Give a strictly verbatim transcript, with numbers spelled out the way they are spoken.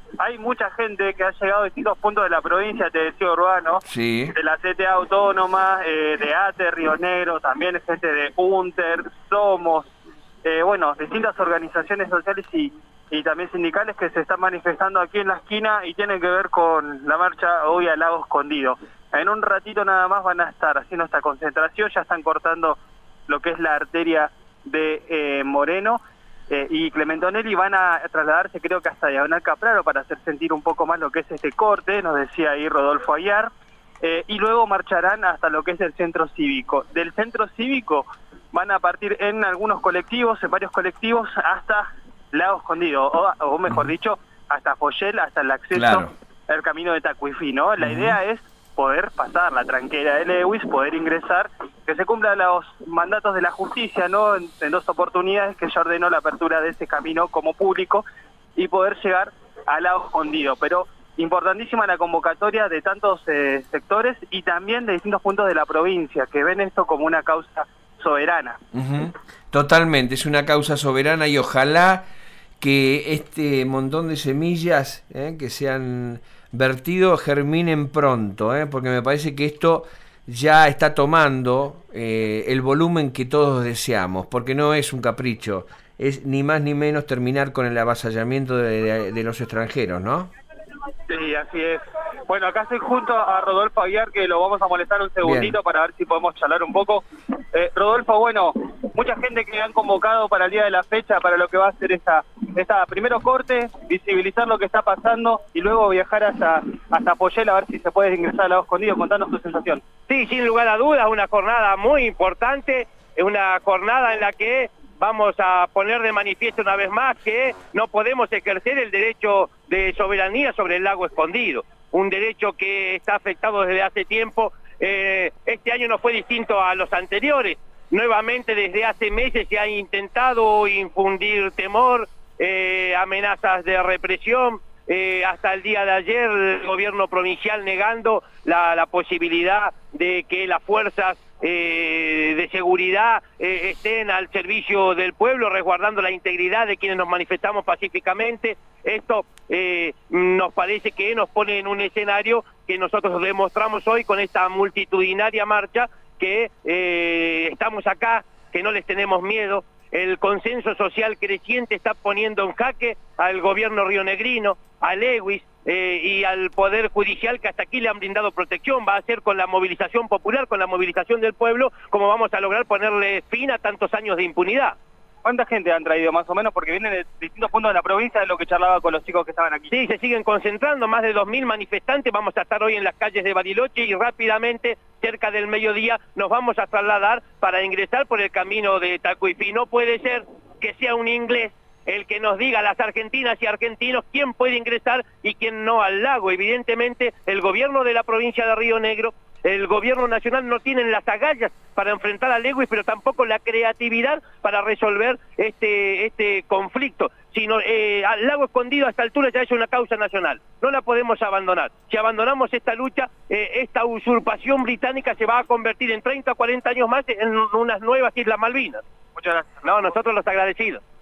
hay mucha gente que ha llegado a distintos puntos de la provincia, te decía Urbano, sí, de la C T A Autónoma, eh, de ATE, Río Negro, también gente de UNTER, Somos, eh, bueno, distintas organizaciones sociales y, y también sindicales que se están manifestando aquí en la esquina y tienen que ver con la marcha hoy al Lago Escondido. En un ratito nada más van a estar haciendo esta concentración, ya están cortando lo que es la arteria de eh, Moreno eh, y Clementonelli, van a trasladarse creo que hasta Diagonal Capraro para hacer sentir un poco más lo que es este corte, nos decía ahí Rodolfo Ayar, eh, y luego marcharán hasta lo que es el centro cívico. Del centro cívico van a partir en algunos colectivos, en varios colectivos, hasta Lago Escondido, o, o mejor dicho, hasta Foyel, hasta el acceso claro, al camino de Tacuifí, ¿no? La uh-huh. idea es poder pasar la tranquera de Lewis, poder ingresar, que se cumplan los mandatos de la justicia, ¿no? En, en dos oportunidades que ya ordenó la apertura de ese camino como público y poder llegar al Lago Escondido. Pero importantísima la convocatoria de tantos eh, sectores y también de distintos puntos de la provincia, que ven esto como una causa soberana. Uh-huh. Totalmente, es una causa soberana y ojalá que este montón de semillas eh, que se han vertido germinen pronto, eh, porque me parece que esto ya está tomando eh, el volumen que todos deseamos, porque no es un capricho, es ni más ni menos terminar con el avasallamiento de, de, de los extranjeros, ¿no? Sí, así es. Bueno, acá estoy junto a Rodolfo Aguiar, que lo vamos a molestar un segundito. Bien, para ver si podemos charlar un poco. Eh, Rodolfo, bueno, mucha gente que han convocado para el día de la fecha, para lo que va a ser esta, esta primero corte, visibilizar lo que está pasando y luego viajar hasta, hasta Foyel a ver si se puede ingresar al Lago Escondido. Contanos tu sensación. Sí, sin lugar a dudas, una jornada muy importante, una jornada en la que vamos a poner de manifiesto una vez más que no podemos ejercer el derecho de soberanía sobre el Lago Escondido, un derecho que está afectado desde hace tiempo. Eh, este año no fue distinto a los anteriores. Nuevamente desde hace meses se ha intentado infundir temor, eh, amenazas de represión, eh, hasta el día de ayer el gobierno provincial negando la, la posibilidad de que las fuerzas Eh, de seguridad eh, estén al servicio del pueblo, resguardando la integridad de quienes nos manifestamos pacíficamente. Esto eh, nos parece que nos pone en un escenario que nosotros demostramos hoy con esta multitudinaria marcha, que eh, estamos acá, que no les tenemos miedo. El consenso social creciente está poniendo en jaque al gobierno rionegrino, a Lewis, Eh, y al Poder Judicial, que hasta aquí le han brindado protección. Va a ser con la movilización popular, con la movilización del pueblo, como vamos a lograr ponerle fin a tantos años de impunidad. ¿Cuánta gente han traído más o menos? Porque vienen de distintos puntos de la provincia, de lo que charlaba con los chicos que estaban aquí. Sí, se siguen concentrando, más de dos mil manifestantes. Vamos a estar hoy en las calles de Bariloche y rápidamente, cerca del mediodía, nos vamos a trasladar para ingresar por el camino de Tacuifí. No puede ser que sea un inglés el que nos diga a las argentinas y argentinos quién puede ingresar y quién no al lago. Evidentemente, el gobierno de la provincia de Río Negro, el gobierno nacional no tienen las agallas para enfrentar a Lewis, pero tampoco la creatividad para resolver este, este conflicto. Sino, eh, al Lago Escondido a esta altura ya es una causa nacional, no la podemos abandonar. Si abandonamos esta lucha, eh, esta usurpación británica se va a convertir en treinta o cuarenta años más en unas nuevas Islas Malvinas. Muchas gracias. No, nosotros los agradecidos.